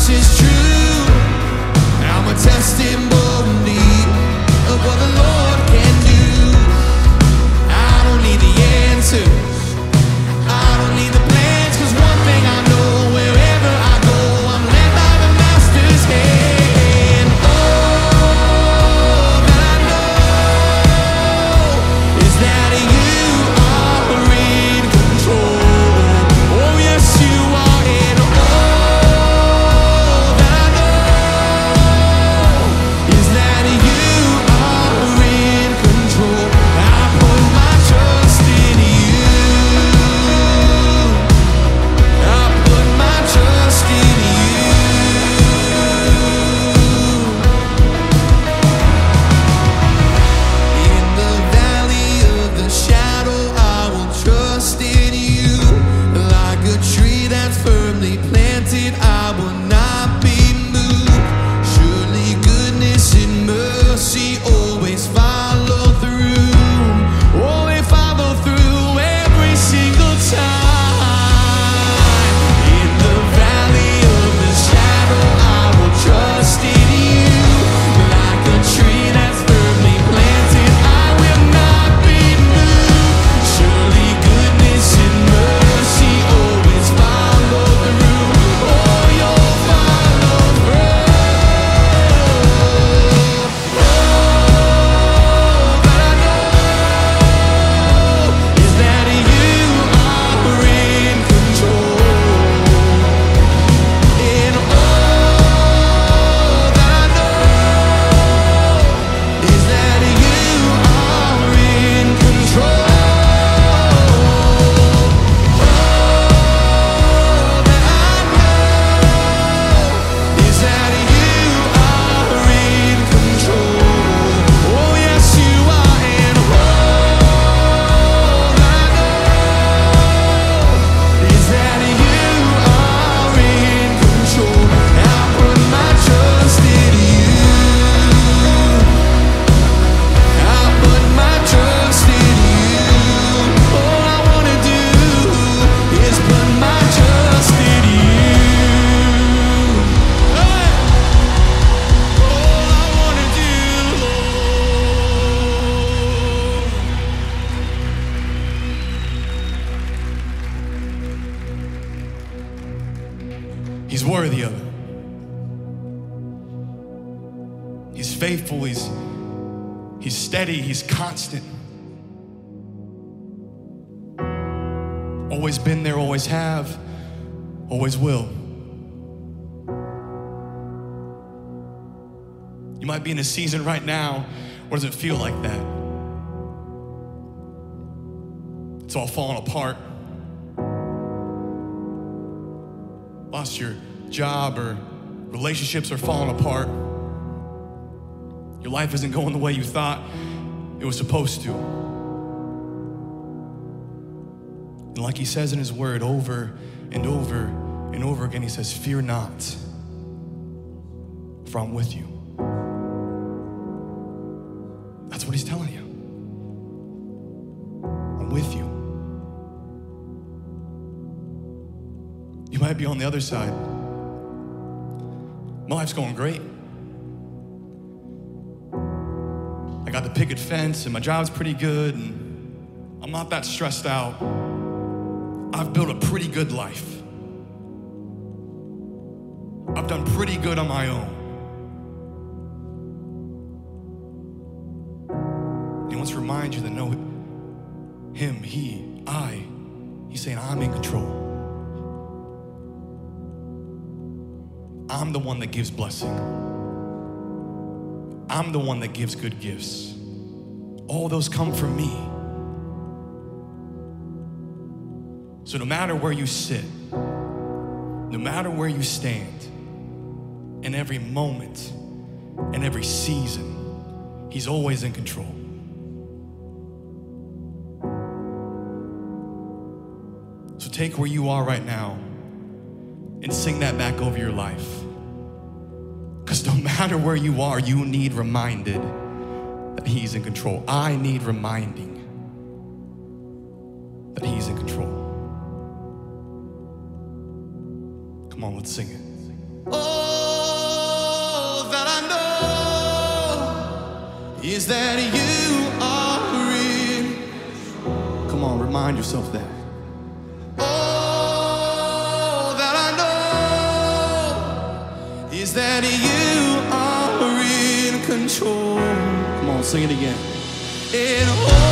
promise is true. I'm a testimony of what the Lord can do. I don't need the answers, I don't need the plans, 'cause one thing I know, wherever I go, I'm led by the Master's hand. All that I know is that you are in control. Oh yes, you are. And all that I know is that you are in control. I put my trust in you. I put my trust in you. In the valley of the shadow, I will trust in you. Like a tree that's firmly planted, I will not be moved. Surely goodness and mercy always follow through. Oh, they follow through every single time. In the valley of the shadow, I will trust in you. Like a tree that's firmly planted, I will not be moved. Surely goodness and mercy always follow through. Oh, you'll follow through. All that I know is that you are in control. And all that I know is that you are in control. All that I know is that you are in control. Oh yes, you are. And all I know is that you are in control. I put my trust in you. I put my trust in you. All I wanna do is put my trust in you. Hey! All I wanna do, Lord. He's worthy of it. He's faithful, he's steady, he's constant. Always been there, always have, always will. You might be in a season right now where does it feel like that? It's all falling apart. Lost your job, or relationships are falling apart. Your life isn't going the way you thought it was supposed to. And like he says in his word over and over and over again, he says, fear not, for I'm with you. That's what he's telling you. I'm with you. You might be on the other side. My life's going great. I got the picket fence and my job's pretty good and I'm not that stressed out. I've built a pretty good life. I've done pretty good on my own. He wants to remind you that no, him, he, I, he's saying I'm in control. I'm the one that gives blessing. I'm the one that gives good gifts. All those come from me. So no matter where you sit, no matter where you stand, in every moment, in every season, he's always in control. So take where you are right now and sing that back over your life. Because no matter where you are, you need reminded that he's in control. I need reminding that he's in control. Come on, let's sing it. Oh. find yourself there. All that I know is that you are in control. Come on, sing it again. And